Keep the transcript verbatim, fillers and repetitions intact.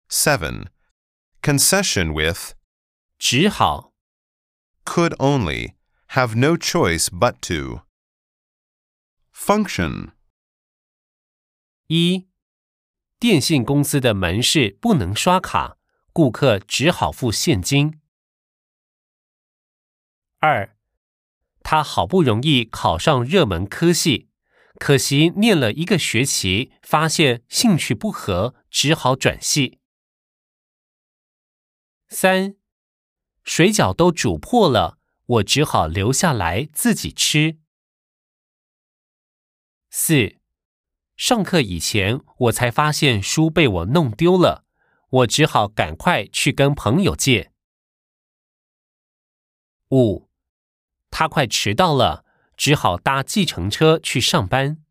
seven. Concession with 只好 could only, have no choice but to. Function 一、电信公司的门市不能刷卡，顾客只好付现金。二、他好不容易考上热门科系，可惜念了一个学期，发现兴趣不合，只好转系。三、水饺都煮破了，我只好留下来自己吃。四、上课以前我才发现书被我弄丢了，我只好赶快去跟朋友借。五、他快迟到了，只好搭计程车去上班。